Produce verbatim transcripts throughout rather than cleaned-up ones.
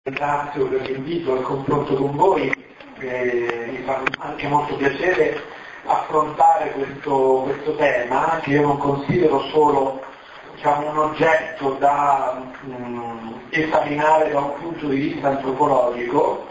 ringrazio per l'invito al confronto con voi, eh, mi fa anche molto piacere affrontare questo, questo tema che io non considero solo diciamo, un oggetto da mh, esaminare da un punto di vista antropologico,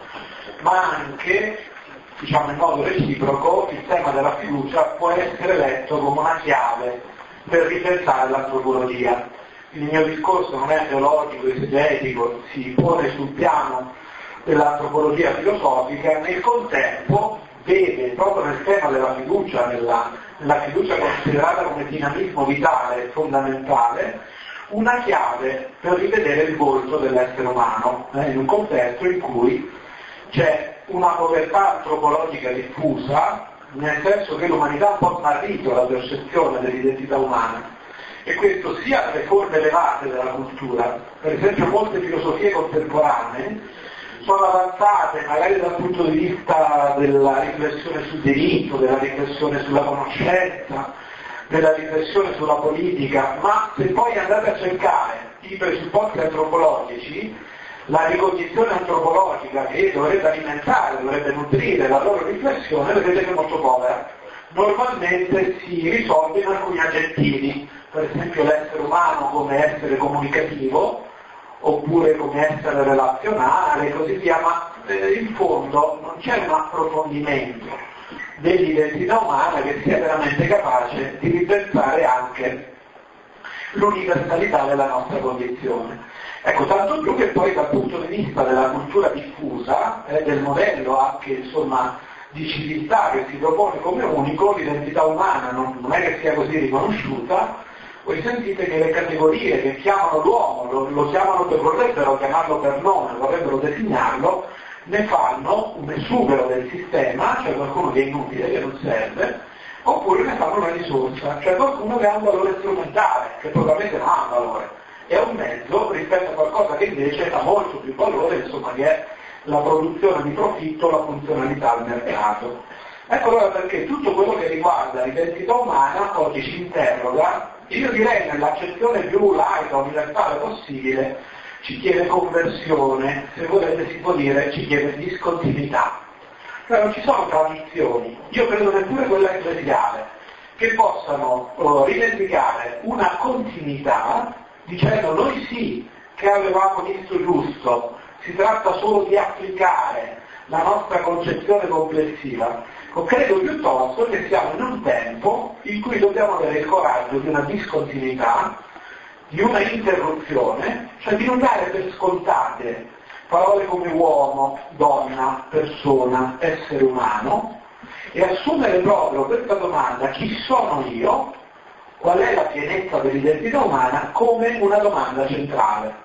ma anche diciamo, in modo reciproco il tema della fiducia può essere letto come una chiave per ripensare l'antropologia. Il mio discorso non è teologico, esegetico, si pone sul piano dell'antropologia filosofica, nel contempo vede proprio nel tema della fiducia, nella, nella fiducia considerata come dinamismo vitale, fondamentale, una chiave per rivedere il volto dell'essere umano, eh, in un contesto in cui c'è una povertà antropologica diffusa, nel senso che l'umanità ha un po' smarrito la percezione dell'identità umana. E questo sia nelle forme elevate della cultura, per esempio molte filosofie contemporanee sono avanzate magari dal punto di vista della riflessione sul diritto, della riflessione sulla conoscenza, della riflessione sulla politica, ma se poi andate a cercare i presupposti antropologici, la ricognizione antropologica che dovrebbe alimentare, dovrebbe nutrire la loro riflessione, vedete che è molto povera. Normalmente si risolve in alcuni aggettivi, per esempio l'essere umano come essere comunicativo, oppure come essere relazionale e così via, ma eh, in fondo non c'è un approfondimento dell'identità umana che sia veramente capace di ripensare anche l'universalità della nostra condizione. Ecco, tanto più che poi dal punto di vista della cultura diffusa, eh, del modello anche insomma di civiltà che si propone come unico, l'identità umana non, non è che sia così riconosciuta. Voi sentite che le categorie che chiamano l'uomo, lo, lo chiamano per, vorrebbero chiamarlo per nome, vorrebbero designarlo, ne fanno un esubero del sistema, cioè qualcuno che è inutile, che non serve, oppure ne fanno una risorsa, cioè qualcuno che ha un valore strumentale, che probabilmente non ha un valore, è un mezzo rispetto a qualcosa che invece ha molto più valore, insomma, che è la produzione di profitto, la funzionalità al mercato. Ecco allora perché tutto quello che riguarda l'identità umana oggi ci interroga, io direi nell'accezione più laica, universale possibile, ci chiede conversione, se volete si può dire ci chiede discontinuità. Cioè non ci sono tradizioni, io credo neppure quella ecclesiale, che possano uh, rivendicare una continuità dicendo noi sì che avevamo visto giusto, si tratta solo di applicare la nostra concezione complessiva. O credo piuttosto che siamo in un tempo in cui dobbiamo avere il coraggio di una discontinuità, di una interruzione, cioè di non dare per scontate parole come uomo, donna, persona, essere umano, e assumere proprio questa domanda, chi sono io, qual è la pienezza dell'identità umana, come una domanda centrale.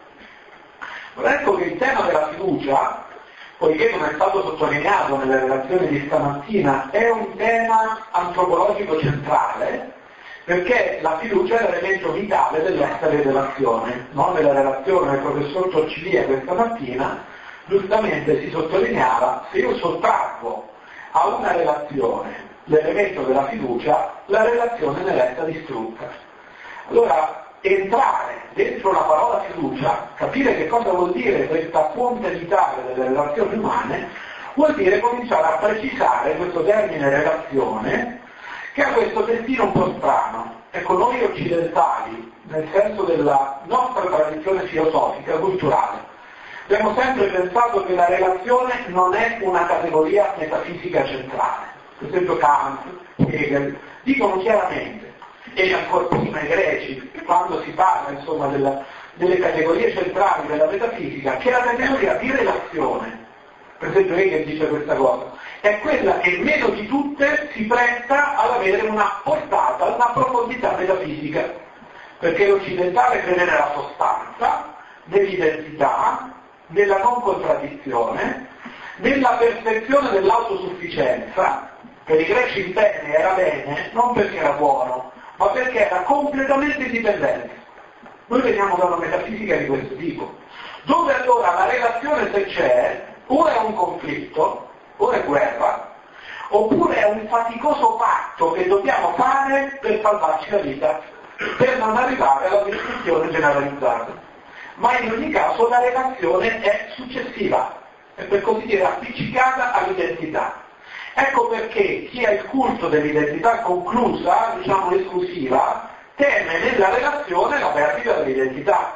Ecco che il tema della fiducia, poiché come è stato sottolineato nelle relazioni di stamattina, è un tema antropologico centrale, perché la fiducia è l'elemento vitale dell'essere relazione. No? Nella relazione del professor Torcilia questa mattina, giustamente si sottolineava, se io sottraggo a una relazione l'elemento della fiducia, la relazione ne resta distrutta. Allora, entrare dentro la parola fiducia, capire che cosa vuol dire questa fonte vitale delle relazioni umane, vuol dire cominciare a precisare questo termine relazione, che ha questo destino un po' strano. Ecco, noi occidentali, nel senso della nostra tradizione filosofica, culturale, abbiamo sempre pensato che la relazione non è una categoria metafisica centrale. Per esempio Kant, Hegel, dicono chiaramente, e ancora prima i greci, quando si parla insomma della, delle categorie centrali della metafisica, che la categoria di relazione, per esempio Hegel dice questa cosa, è quella che meno di tutte si presta ad avere una portata, una profondità metafisica, perché l'occidentale crede nella sostanza, nell'identità, nella non contraddizione, nella perfezione dell'autosufficienza. Per i greci il bene era bene non perché era buono, ma perché era completamente indipendente. Noi veniamo da una metafisica di questo tipo, dove allora la relazione, se c'è, o è un conflitto, o è guerra, oppure è un faticoso patto che dobbiamo fare per salvarci la vita, per non arrivare alla distruzione generalizzata. ma in ogni caso la relazione è successiva, è per così dire appiccicata all'identità. Ecco perché chi ha il culto dell'identità conclusa, diciamo esclusiva, teme nella relazione la perdita dell'identità.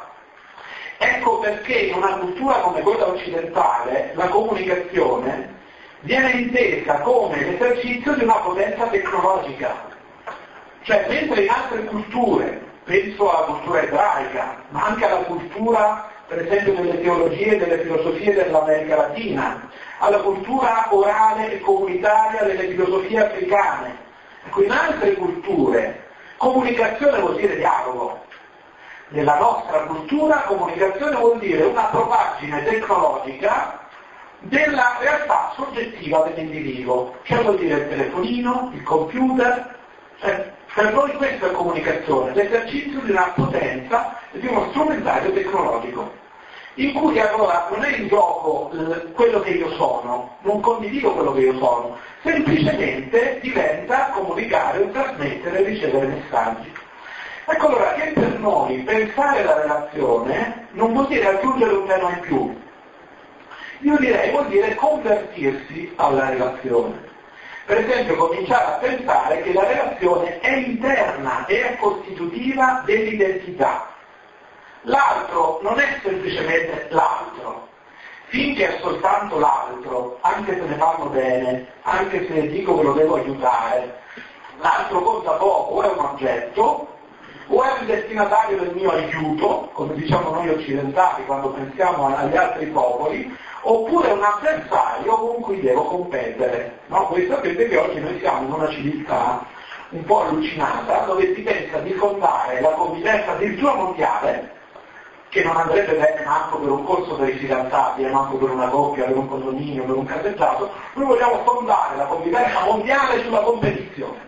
Ecco perché in una cultura come quella occidentale la comunicazione viene intesa come l'esercizio di una potenza tecnologica. Cioè, mentre in altre culture, penso alla cultura ebraica, ma anche alla cultura, per esempio, delle teologie e delle filosofie dell'America Latina, alla cultura orale e comunitaria delle filosofie africane, ecco, in altre culture comunicazione vuol dire dialogo. Nella nostra cultura comunicazione vuol dire una propagine tecnologica della realtà soggettiva dell'individuo, cioè vuol dire il telefonino, il computer, cioè, per noi questa è comunicazione, l'esercizio di una potenza e di uno strumentario tecnologico, in cui allora non è in gioco eh, quello che io sono, non condivido quello che io sono, semplicemente diventa comunicare, trasmettere e ricevere messaggi. Ecco allora che per noi pensare la relazione non vuol dire aggiungere un tema in più, io direi vuol dire convertirsi alla relazione. Per esempio cominciare a pensare che la relazione è interna e è costitutiva dell'identità. L'altro non è semplicemente l'altro. Finché è soltanto l'altro, anche se ne parlo bene, anche se dico che lo devo aiutare, l'altro conta poco, o è un oggetto, o è il destinatario del mio aiuto, come diciamo noi occidentali quando pensiamo agli altri popoli, oppure un avversario con cui devo competere. No? Voi sapete che oggi noi siamo in una civiltà un po' allucinata, dove si pensa di fondare la convivenza addirittura mondiale, che non andrebbe bene manco per un corso per i fidanzati, e manco per una coppia, per un condominio, per un caseggiato. Noi vogliamo fondare la convivenza mondiale sulla competizione.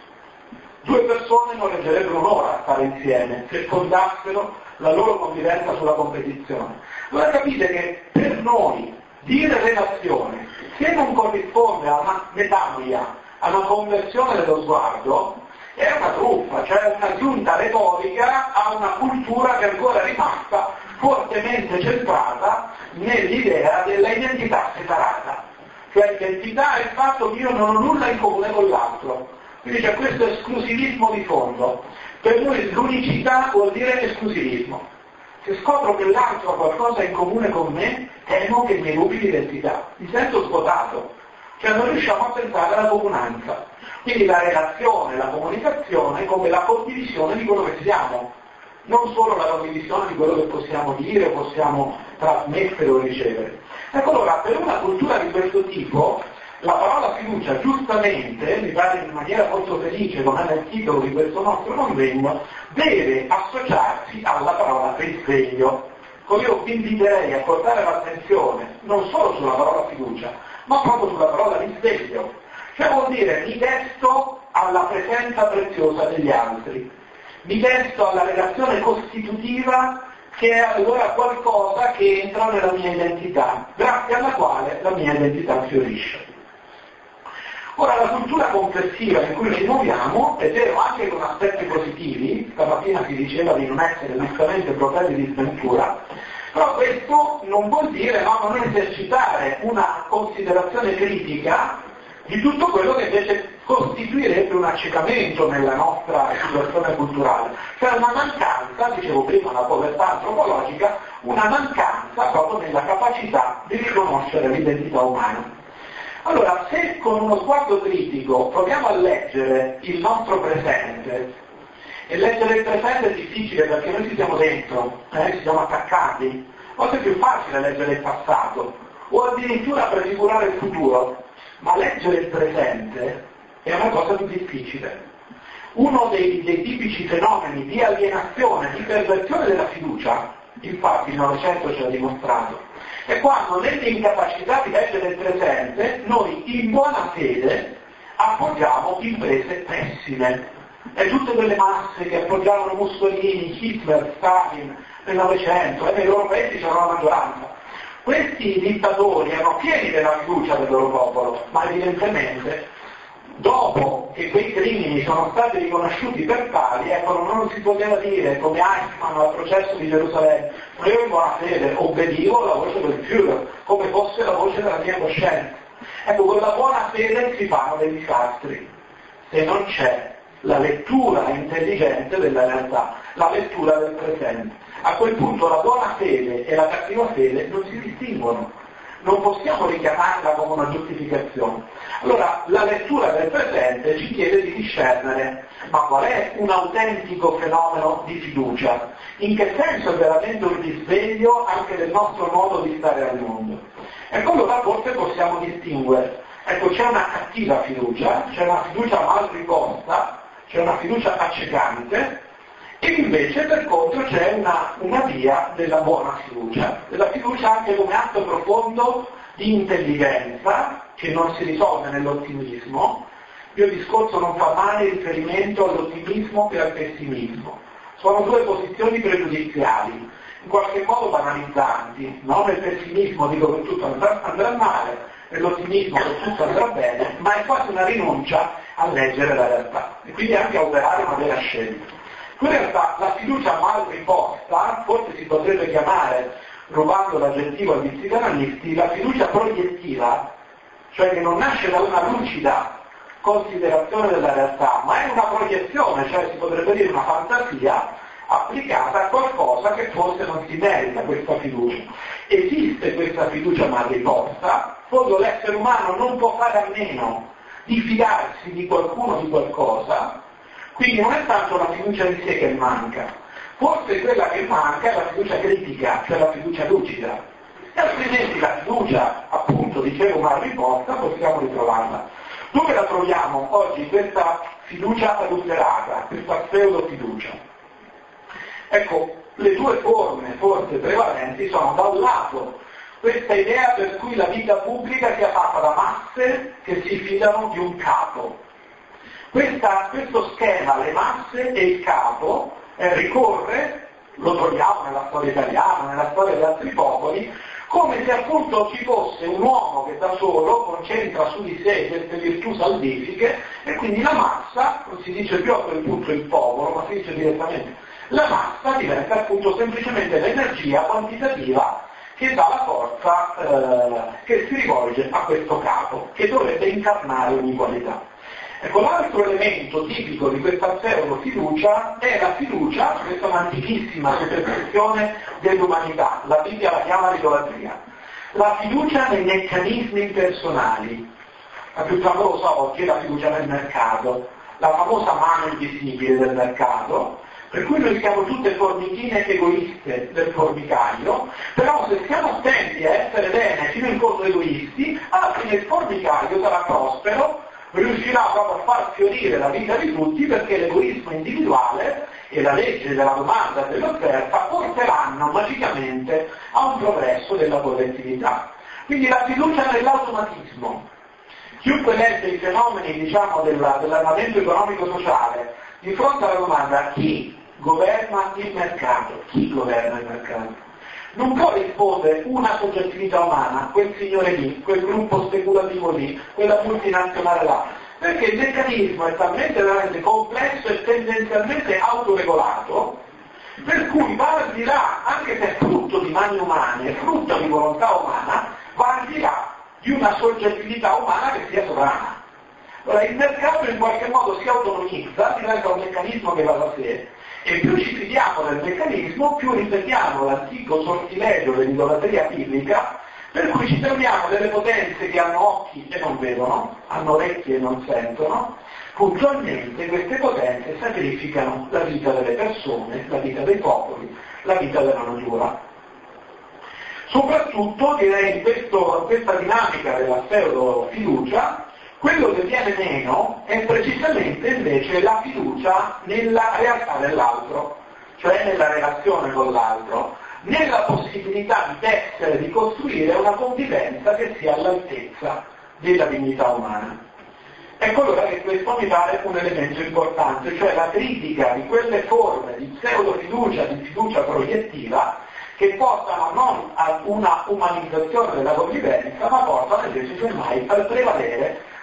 Due persone non reggerebbero un'ora a stare insieme se fondassero la loro convivenza sulla competizione. Allora capite che per noi dire relazione, se non corrisponde a una metanoia, a una conversione dello sguardo, è una truffa, cioè un'aggiunta retorica a una cultura che ancora è rimasta fortemente centrata nell'idea della identità separata. Cioè l'identità è il fatto che io non ho nulla in comune con l'altro. Quindi c'è questo esclusivismo di fondo. Per noi l'unicità vuol dire esclusivismo. Se scopro che l'altro ha qualcosa in comune con me, temo che mi rubi l'identità. Mi sento svuotato. Cioè non riusciamo a pensare alla comunanza. Quindi la relazione, la comunicazione come la condivisione di quello che siamo, non solo la condivisione di quello che possiamo dire, possiamo trasmettere o ricevere. Ecco allora, per una cultura di questo tipo, la parola fiducia, giustamente, mi pare in maniera molto felice, come è nel titolo di questo nostro convegno, deve associarsi alla parola risveglio. Quindi io vi inviterei a portare l'attenzione non solo sulla parola fiducia, ma proprio sulla parola risveglio. Cioè vuol dire mi desto alla presenza preziosa degli altri, mi desto alla relazione costitutiva che è allora qualcosa che entra nella mia identità, grazie alla quale la mia identità fiorisce. Ora la cultura complessiva in cui ci muoviamo, è vero anche con aspetti positivi, stamattina si diceva di non essere giustamente profeti di sventura, però questo non vuol dire no, non esercitare una considerazione critica di tutto quello che invece costituirebbe un accecamento nella nostra situazione culturale, cioè una mancanza, dicevo prima, una povertà antropologica, una mancanza proprio nella capacità di riconoscere l'identità umana. Allora, se con uno sguardo critico proviamo a leggere il nostro presente, e leggere il presente è difficile perché noi ci siamo dentro, eh, ci siamo attaccati, forse è più facile leggere il passato, o addirittura prefigurare il futuro, ma leggere il presente è una cosa più difficile. Uno dei, dei tipici fenomeni di alienazione, di perversione della fiducia, infatti il Novecento ce l'ha dimostrato, è quando nell'incapacità di leggere il presente noi in buona fede appoggiamo imprese pessime. E tutte quelle masse che appoggiavano Mussolini, Hitler, Stalin nel Novecento, e nei loro paesi c'era la maggioranza. Questi dittatori erano pieni della fiducia del loro popolo, ma evidentemente dopo che quei crimini sono stati riconosciuti per tali, ecco, non si poteva dire come Eichmann al processo di Gerusalemme, ma io in buona fede obbedivo alla voce del Führer, come fosse la voce della mia coscienza. Ecco, con la buona fede si fanno dei disastri, se non c'è la lettura intelligente della realtà, la lettura del presente. A quel punto la buona fede e la cattiva fede non si distinguono, non possiamo richiamarla come una giustificazione. Allora la lettura del presente ci chiede di discernere, ma qual è un autentico fenomeno di fiducia? In che senso è veramente un risveglio anche del nostro modo di stare al mondo? Ecco, allora forse possiamo distinguere. Ecco, c'è una cattiva fiducia, c'è una fiducia mal riposta, c'è una fiducia accecante, e invece per contro c'è una, una via della buona fiducia, della fiducia anche come atto profondo di intelligenza che non si risolve nell'ottimismo. Io il discorso non fa mai riferimento all'ottimismo e al pessimismo, sono due posizioni pregiudiziali, in qualche modo banalizzanti, no? Nel pessimismo dico che tutto andrà, andrà male, nell'ottimismo che tutto andrà bene, ma è quasi una rinuncia a leggere la realtà e quindi anche a operare una vera scelta. In realtà la fiducia mal riposta, forse si potrebbe chiamare, rubando l'aggettivo agli psicanalisti, la fiducia proiettiva, cioè che non nasce da una lucida considerazione della realtà, ma è una proiezione, cioè si potrebbe dire una fantasia applicata a qualcosa che forse non si merita questa fiducia. Esiste questa fiducia mal riposta, quando l'essere umano non può fare a meno di fidarsi di qualcuno o di qualcosa. Quindi non è tanto la fiducia in sé che manca, forse quella che manca è la fiducia critica, cioè la fiducia lucida. E altrimenti la fiducia, appunto, dicevo mal riposta, possiamo ritrovarla. Dove la troviamo oggi questa fiducia adulterata, questa pseudo fiducia? Ecco, le due forme forse prevalenti sono da un lato questa idea per cui la vita pubblica sia fatta da masse che si fidano di un capo. Questa, questo schema, le masse e il capo, eh, ricorre, lo troviamo nella storia italiana, nella storia di altri popoli, come se appunto ci fosse un uomo che da solo concentra su di sé queste virtù salvifiche e quindi la massa, non si dice più a quel punto il popolo, ma si dice direttamente, la massa diventa appunto semplicemente l'energia quantitativa che dà la forza eh, che si rivolge a questo capo, che dovrebbe incarnare ogni qualità. Ecco, l'altro elemento tipico di questa pseudo-fiducia è la fiducia, questa è un'antichissima superstizione dell'umanità, la Bibbia la chiama idolatria, la fiducia nei meccanismi impersonali, la più famosa oggi è la fiducia nel mercato, la famosa mano invisibile del mercato, per cui noi siamo tutte formichine egoiste del formicaio, però se siamo attenti a essere bene fino in fondo egoisti, alla fine il formicaio sarà prospero, riuscirà proprio a far fiorire la vita di tutti, perché l'egoismo individuale e la legge della domanda e dell'offerta porteranno magicamente a un progresso della collettività. Quindi la fiducia nell'automatismo. Chiunque legge i fenomeni, diciamo, della, dell'armamento economico-sociale, di fronte alla domanda chi governa il mercato, chi governa il mercato? Non può rispondere una soggettività umana, quel signore lì, quel gruppo speculativo lì, quella multinazionale là, perché il meccanismo è talmente veramente complesso e tendenzialmente autoregolato, per cui va al di là, anche se è frutto di mani umane, è frutto di volontà umana, va al di là di una soggettività umana che sia sovrana. Allora il mercato in qualche modo si autonomizza, diventa un meccanismo che va da sé, e più ci fidiamo del meccanismo, più ripetiamo l'antico sortilegio dell'idolatria biblica, per cui ci troviamo delle potenze che hanno occhi e non vedono, hanno orecchie e non sentono. Puntualmente queste potenze sacrificano la vita delle persone, la vita dei popoli, la vita della natura. Soprattutto direi in questo, questa dinamica della pseudo-fiducia, quello che viene meno è precisamente invece la fiducia nella realtà dell'altro, cioè nella relazione con l'altro, nella possibilità di tessere, di costruire una convivenza che sia all'altezza della dignità umana. Ecco allora che questo mi pare un elemento importante, cioè la critica di quelle forme di pseudo-fiducia, di fiducia proiettiva, che portano non a una umanizzazione della convivenza, ma portano invece semmai al prevalere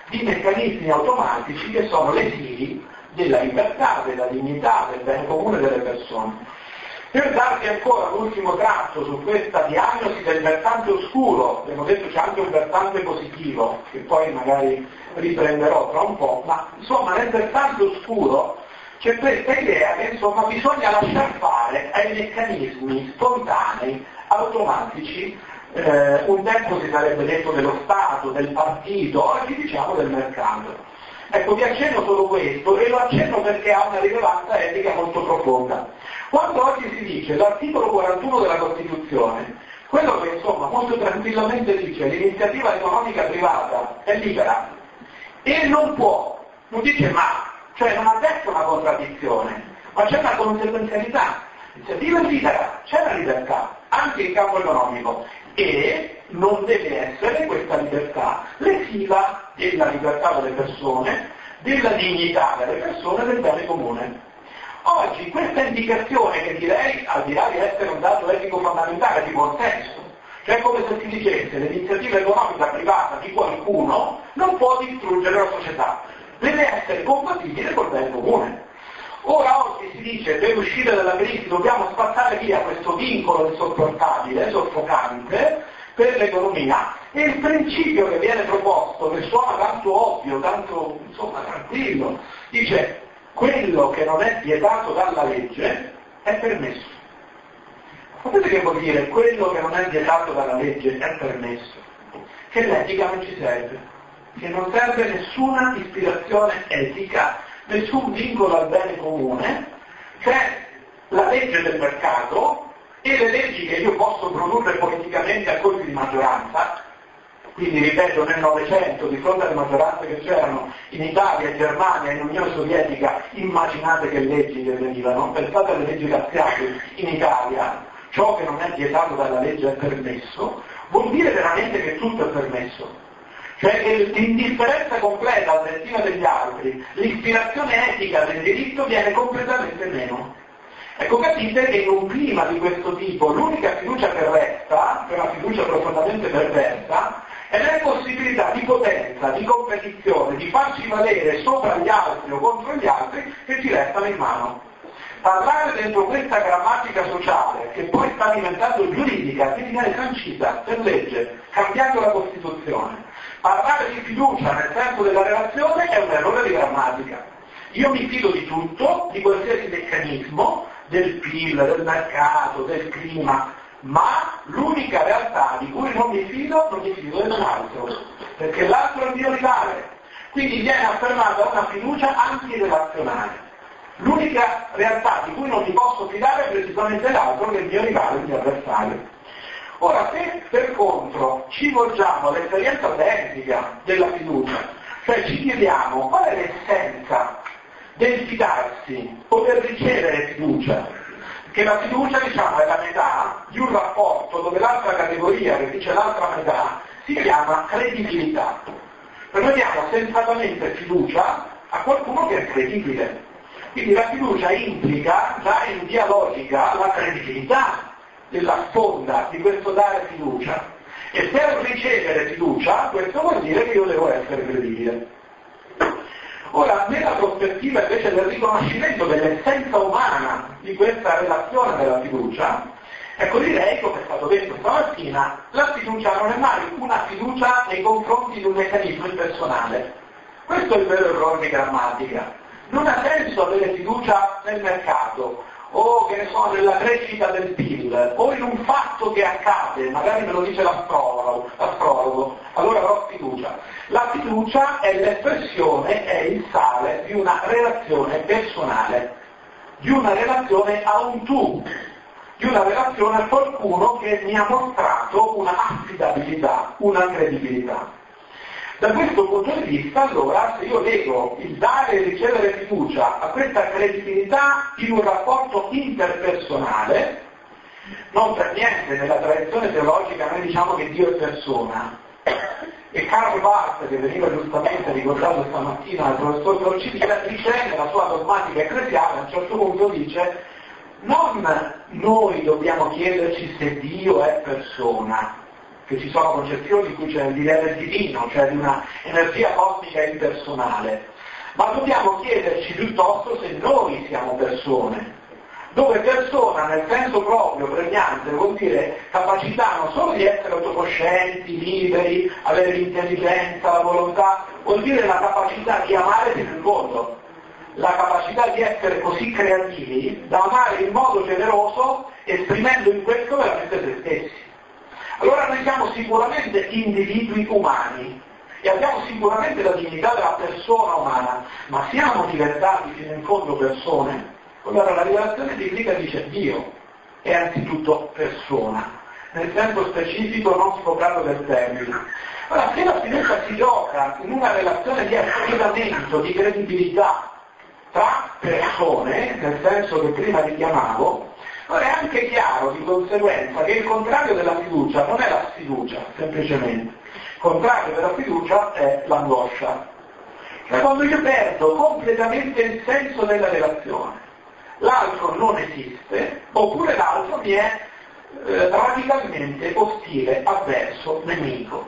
di meccanismi automatici che sono lesivi della libertà, della dignità, del bene comune delle persone. Per darvi ancora l'ultimo tratto su questa diagnosi del versante oscuro, abbiamo detto c'è anche un versante positivo, che poi magari riprenderò tra un po', ma insomma nel versante oscuro c'è questa idea che insomma bisogna lasciar fare ai meccanismi spontanei, automatici, eh, un tempo si sarebbe detto dello Stato, del partito, oggi diciamo del mercato. Ecco, vi accenno solo questo e lo accenno perché ha una rilevanza etica molto profonda. Quando oggi si dice l'articolo quarantuno della Costituzione, quello che insomma molto tranquillamente dice l'iniziativa economica privata è libera e non può, non dice ma, cioè non ha detto una contraddizione, ma c'è una conseguenzialità. L'iniziativa è libera, c'è la libertà, anche in campo economico, e non deve essere questa libertà lesiva della libertà delle persone, della dignità delle persone, del bene comune. Oggi questa indicazione, che direi, al di là di essere un dato etico fondamentale, di buon senso, cioè come se si dicesse l'iniziativa economica privata di qualcuno non può distruggere la società, deve essere compatibile col bene comune. Ora oggi si dice per uscire dalla crisi dobbiamo spazzare via questo vincolo insopportabile, soffocante per l'economia, e il principio che viene proposto, che suona tanto ovvio, tanto insomma tranquillo, dice quello che non è vietato dalla legge è permesso. Sapete che vuol dire quello che non è vietato dalla legge è permesso? Che l'etica non ci serve, che non serve nessuna ispirazione etica, nessun vincolo al bene comune, c'è la legge del mercato e le leggi che io posso produrre politicamente a colpi di maggioranza. Quindi ripeto, nel Novecento, di fronte alle maggioranze che c'erano in Italia, in Germania, in Unione Sovietica, immaginate che leggi che venivano, pensate alle leggi razziali in Italia, ciò che non è vietato dalla legge è permesso, vuol dire veramente che tutto è permesso. Cioè che l'indifferenza completa al destino degli altri, l'ispirazione etica del diritto viene completamente meno. Ecco, capite che in un clima di questo tipo l'unica fiducia che resta, che è una fiducia profondamente perversa, è la possibilità di potenza, di competizione, di farci valere sopra gli altri o contro gli altri che ci restano in mano. Parlare dentro questa grammatica sociale, che poi sta diventando giuridica, quindi viene sancita per legge, cambiando la Costituzione, parlare di fiducia nel senso della relazione è un errore di grammatica. Io mi fido di tutto, di qualsiasi meccanismo, del P I L, del mercato, del clima, ma l'unica realtà di cui non mi fido, non mi fido dell'altro, perché l'altro è il mio rivale. Quindi viene affermata una fiducia antirelazionale. L'unica realtà di cui non mi posso fidare è precisamente l'altro, che è il mio rivale, il mio avversario. Ora, se per contro ci volgiamo all'esperienza autentica della fiducia, cioè ci chiediamo qual è l'essenza del fidarsi o del ricevere fiducia, che la fiducia, diciamo, è la metà di un rapporto dove l'altra categoria, che dice l'altra metà, si chiama credibilità. Noi diamo sensatamente fiducia a qualcuno che è credibile. Quindi la fiducia implica, già in via logica, la credibilità della sponda di questo dare fiducia. E per ricevere fiducia, questo vuol dire che io devo essere credibile. Ora, nella prospettiva invece del riconoscimento dell'essenza umana di questa relazione della fiducia, ecco, direi, come è stato detto stamattina, la fiducia non è mai una fiducia nei confronti di un meccanismo impersonale. Questo è il vero errore di grammatica. Non ha senso avere fiducia nel mercato, o che ne so, nella crescita del P I L, o in un fatto che accade, magari me lo dice l'astrologo, l'astrologo, allora avrò fiducia. La fiducia è l'espressione, è il sale di una relazione personale, di una relazione a un tu, di una relazione a qualcuno che mi ha mostrato una affidabilità, una credibilità. Da questo punto di vista, allora, se io leggo il dare e ricevere fiducia a questa credibilità in un rapporto interpersonale, non per niente nella tradizione teologica noi diciamo che Dio è persona, e Karl Barth, che veniva giustamente ricordato stamattina dal professor Torcivita, dice nella sua dogmatica ecclesiale, a un certo punto dice, non noi dobbiamo chiederci se Dio è persona, che ci sono concezioni in cui c'è il livello divino, cioè di una energia cosmica impersonale, ma dobbiamo chiederci piuttosto se noi siamo persone, dove persona nel senso proprio pregnante vuol dire capacità non solo di essere autocoscienti, liberi, avere l'intelligenza, la volontà, vuol dire la capacità di amare fino in fondo, la capacità di essere così creativi da amare in modo generoso, esprimendo in questo veramente se stessi. Allora noi siamo sicuramente individui umani e abbiamo sicuramente la dignità della persona umana, ma siamo diventati fino in fondo persone? Allora la rivelazione biblica dice Dio è anzitutto persona, nel senso specifico non sfocato del termine. Ora se la fiducia si gioca in una relazione di affidamento, di credibilità tra persone, nel senso che prima richiamavo, allora è anche chiaro di conseguenza che il contrario della fiducia non è la sfiducia, semplicemente. Il contrario della fiducia è l'angoscia. Cioè quando io perdo completamente il senso della relazione, l'altro non esiste, oppure l'altro mi è eh, radicalmente ostile, avverso, nemico.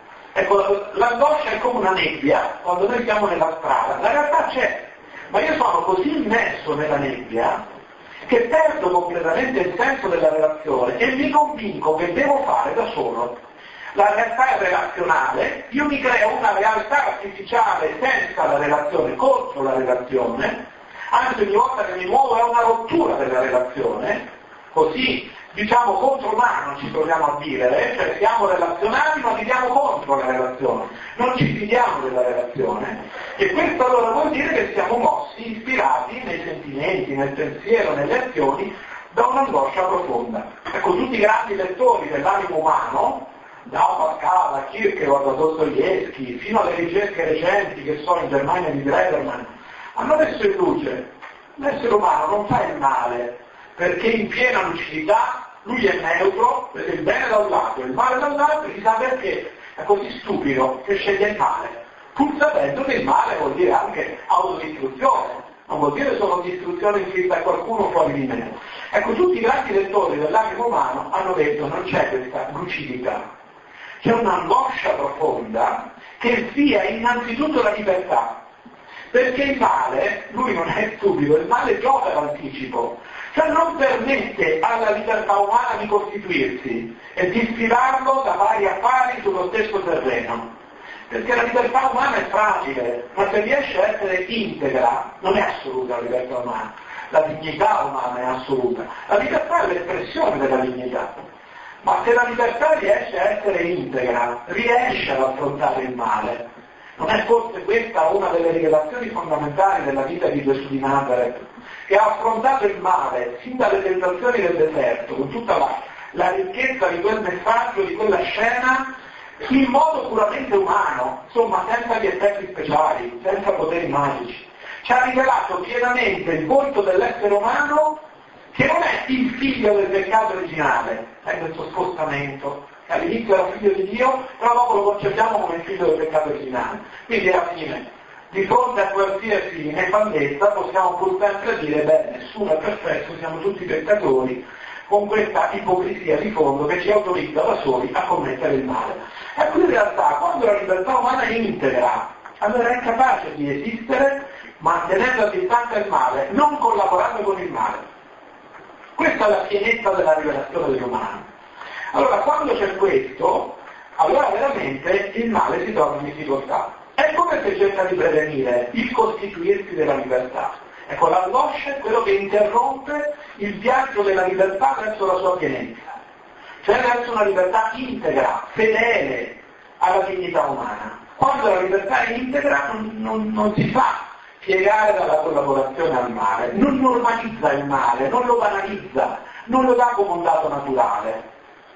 Ecco, l'angoscia è come una nebbia quando noi siamo nella strada, la realtà c'è, ma io sono così immerso nella nebbia che perdo completamente il senso della relazione e mi convinco che devo fare da solo. La realtà è relazionale, io mi creo una realtà artificiale senza la relazione, contro la relazione, anzi ogni volta che mi muovo è una rottura della relazione, così diciamo contro mano ci troviamo a vivere, cioè siamo relazionali ma viviamo contro la relazione, non ci fidiamo della relazione, e questo allora vuol dire che siamo mossi, ispirati nei sentimenti, nel pensiero, nelle azioni, da un'angoscia profonda. Ecco, tutti i grandi lettori dell'animo umano, da Pascal a Kierkegaard, a Dostoevsky, fino alle ricerche recenti che sono in Germania di Dreberman, hanno messo in luce l'essere umano non fa il male perché in piena lucidità lui è neutro, vede il bene da un lato e il male dall'altro, e chissà perché è così stupido che sceglie il male, pur sapendo che il male vuol dire anche autodistruzione, non vuol dire solo distruzione inflitta a qualcuno fuori di me. Ecco, tutti i grandi lettori dell'animo umano hanno detto non c'è questa lucidità, c'è un'angoscia profonda che sia innanzitutto la libertà, perché il male, lui non è stupido, il male gioca d'anticipo, cioè non permette alla libertà umana di costituirsi e di sfilarlo da vari affari sullo stesso terreno, perché la libertà umana è fragile, ma se riesce a essere integra, non è assoluta la libertà umana, la dignità umana è assoluta, la libertà è l'espressione della dignità, ma se la libertà riesce a essere integra, riesce ad affrontare il male. Non è forse questa una delle rivelazioni fondamentali della vita di Gesù di Nazaret, che ha affrontato il male sin dalle tentazioni del deserto, con tutta la, la ricchezza di quel messaggio, di quella scena, in modo puramente umano, insomma senza gli effetti speciali, senza poteri magici. Ci ha rivelato pienamente il volto dell'essere umano, che non è il figlio del peccato originale, è questo spostamento, all'inizio era figlio di Dio, però dopo lo concepiamo come il figlio del peccato originale. Quindi alla fine, di fronte a qualsiasi nefandezza, possiamo pur sempre dire, beh, nessuno è perfetto, siamo tutti peccatori, con questa ipocrisia di fondo che ci autorizza da soli a commettere il male. Ecco, in realtà, quando la libertà umana è integra, allora è capace di esistere mantenendo a distanza il male, non collaborando con il male. Questa è la pienezza della rivelazione dell'umano. Allora, quando c'è questo, allora veramente il male si trova in difficoltà. È come se cerca di prevenire il costituirsi della libertà. Ecco, l'angoscia è quello che interrompe il viaggio della libertà verso la sua pienezza, cioè verso una libertà integra, fedele alla dignità umana. Quando la libertà è integra non, non, non si fa piegare dalla collaborazione al male, non normalizza il male, non lo banalizza, non lo dà come un dato naturale.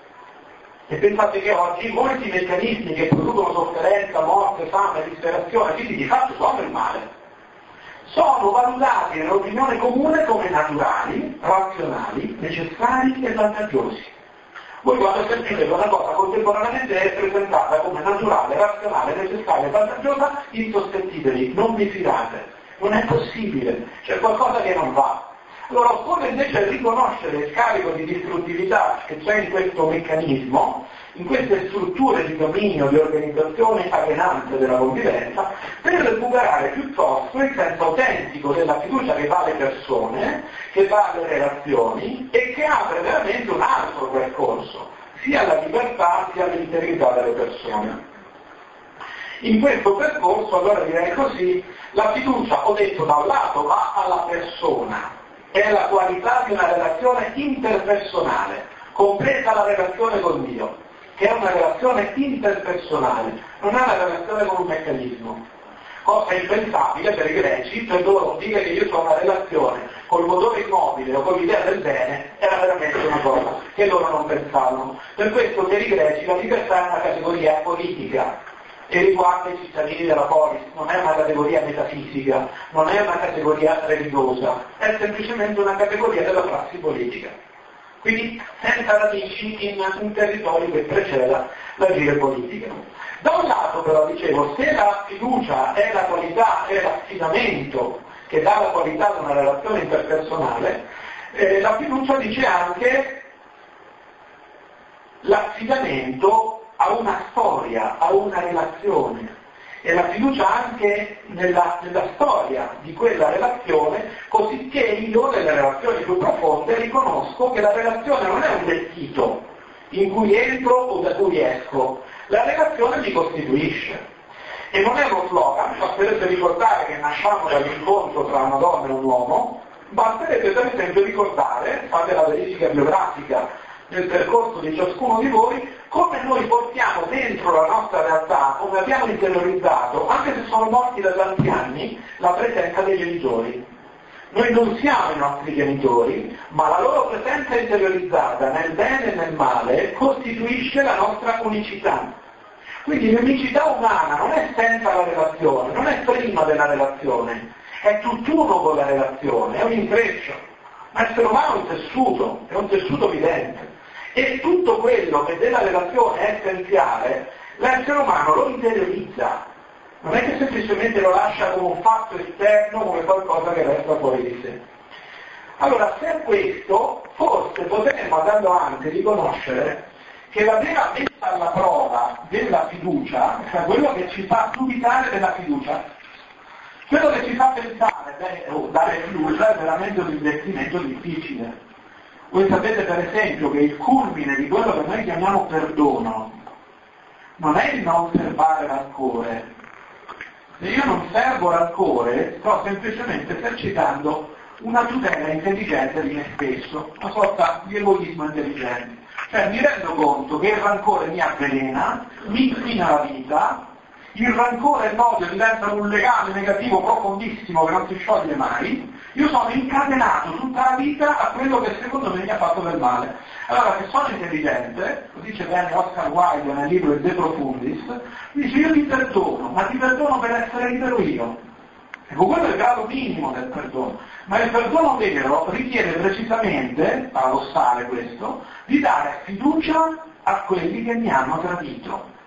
E pensate che oggi molti meccanismi che producono sofferenza, morte, fame, disperazione, quindi di fatto sono il male, sono valutati nell'opinione comune come naturali, razionali, necessari e vantaggiosi. Voi quando sentite che una cosa contemporaneamente è presentata come naturale, razionale, necessaria e vantaggiosa, insospettitevi, non vi fidate, non è possibile, c'è qualcosa che non va. Allora occorre invece riconoscere il carico di distruttività che c'è in questo meccanismo, in queste strutture di dominio, di organizzazione alienante della convivenza, per recuperare piuttosto il senso autentico della fiducia che va alle persone, che va alle relazioni e che apre veramente un altro percorso, sia alla libertà sia all'integrità delle persone. In questo percorso, allora direi così, la fiducia, ho detto, da un lato va alla persona, è la qualità di una relazione interpersonale, compresa la relazione con Dio, che è una relazione interpersonale, non è una relazione con un meccanismo. Cosa impensabile per i greci, per loro dire che io ho una relazione col motore immobile o con l'idea del bene era veramente una cosa che loro non pensavano. Per questo per i greci la libertà è una categoria politica e riguarda i cittadini della polis, non è una categoria metafisica, non è una categoria religiosa, è semplicemente una categoria della prassi politica. Quindi senza radici in un territorio che preceda l'agire politico. Da un lato però dicevo, se la fiducia è la qualità, è l'affidamento che dà la qualità di una relazione interpersonale, eh, la fiducia dice anche l'affidamento a una storia, a una relazione, e la fiducia anche nella, nella storia di quella relazione, così che io nelle relazioni più profonde riconosco che la relazione non è un vestito in cui entro o da cui esco, la relazione mi costituisce. E non è uno slogan, basterebbe ricordare che nasciamo dall'incontro tra una donna e un uomo, basterebbe per esempio ricordare, fate la verifica biografica nel percorso di ciascuno di voi, come noi portiamo dentro la nostra realtà, come abbiamo interiorizzato, anche se sono morti da tanti anni, la presenza dei genitori. Noi non siamo i nostri genitori, ma la loro presenza interiorizzata nel bene e nel male costituisce la nostra unicità. Quindi l'unicità umana non è senza la relazione, non è prima della relazione, è tutt'uno con la relazione, è un intreccio. Ma l'essere umano è un tessuto, è un tessuto vivente. E tutto quello che della relazione è essenziale, l'essere umano lo interiorizza. Non è che semplicemente lo lascia come un fatto esterno, come qualcosa che resta fuori di sé. Allora, per questo, forse potremmo, andando avanti, riconoscere che la vera messa alla prova della fiducia, cioè quello che ci fa dubitare della fiducia, quello che ci fa pensare, beh, oh, dare fiducia è veramente un investimento difficile. Voi sapete per esempio che il culmine di quello che noi chiamiamo perdono non è il non serbare rancore. Se io non serbo rancore, sto semplicemente esercitando una tutela intelligente di me stesso, una sorta di egoismo intelligente. Cioè mi rendo conto che il rancore mi avvelena, mi inquina la vita, il rancore e l'odio diventano un legame negativo profondissimo che non si scioglie mai, io sono incatenato tutta la vita a quello che secondo me mi ha fatto del male. Allora, se sono intelligente, lo dice bene Oscar Wilde nel libro De Profundis, dice io ti perdono, ma ti perdono per essere libero io. Ecco, quello è il grado minimo del perdono. Ma il perdono vero richiede precisamente, paradossale questo, di dare fiducia a quelli che mi hanno tradito.